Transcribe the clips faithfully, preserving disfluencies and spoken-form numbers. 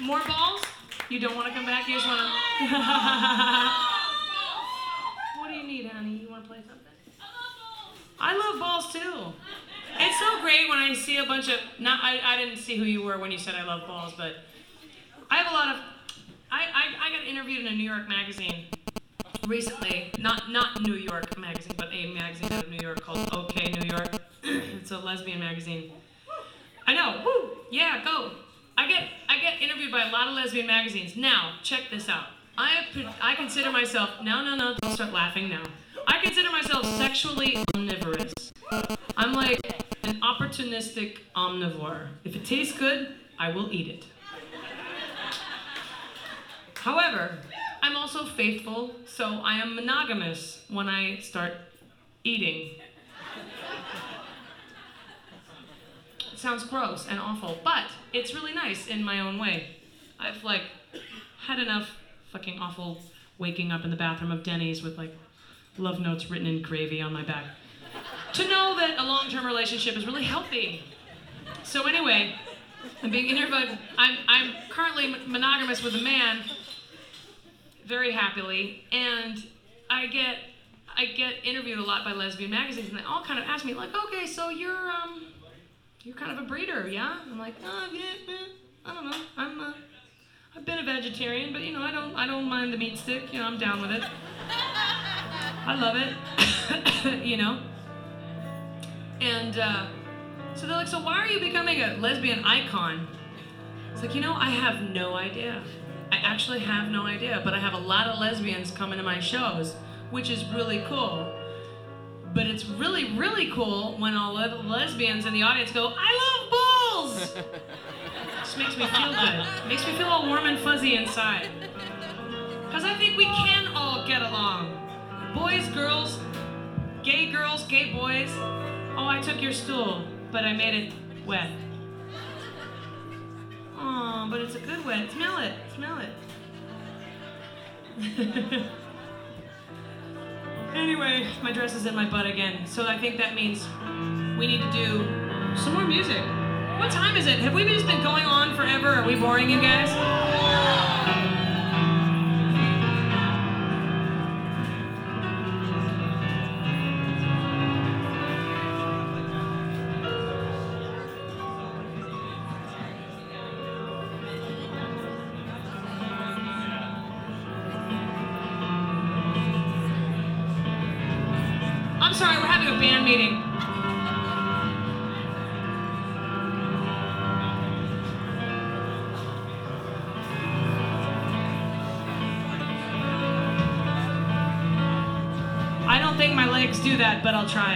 More balls? You don't want to come back? You just want to... What do you need, honey? You want to play something? I love balls too. It's so great when I see a bunch of... Not, I, I didn't see who you were when you said I love balls, but I have a lot of... I, I, I got interviewed in a New York magazine recently. Not not New York magazine, but a magazine out of New York called OK New York. It's a lesbian magazine. I know. Woo! Yeah, go. I get I get interviewed by a lot of lesbian magazines. Now, check this out. I I consider myself... No, no, no. Don't start laughing now. I consider myself sexually omnivorous. I'm like an opportunistic omnivore. If it tastes good, I will eat it. However, I'm also faithful, so I am monogamous when I start eating. It sounds gross and awful, but it's really nice in my own way. I've like had enough fucking awful waking up in the bathroom of Denny's with like love notes written in gravy on my back to know that a long-term relationship is really healthy. So anyway, I'm being interviewed. I'm, I'm currently monogamous with a man, very happily, and I get I get interviewed a lot by lesbian magazines, and they all kind of ask me like, okay, so you're um you're kind of a breeder, yeah? I'm like, oh yeah, eh, I don't know. I'm uh, I've been a vegetarian, but you know, I don't I don't mind the meat stick. You know, I'm down with it. I love it. You know. And uh, so they're like, so why are you becoming a lesbian icon? It's like, you know, I have no idea. I actually have no idea, but I have a lot of lesbians coming to my shows, which is really cool. But it's really, really cool when all the lesbians in the audience go, I love bulls! It just makes me feel good. It makes me feel all warm and fuzzy inside. Because I think we can all get along. Boys, girls, gay girls, gay boys. Oh, I took your stool, but I made it wet. Oh, but it's a good wet. Smell it. Smell it. Anyway, my dress is in my butt again, so I think that means we need to do some more music. What time is it? Have we just been going on forever? Are we boring you guys? I'm sorry, we're having a band meeting. I don't think my legs do that, but I'll try.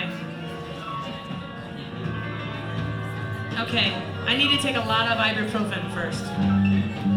Okay, I need to take a lot of ibuprofen first.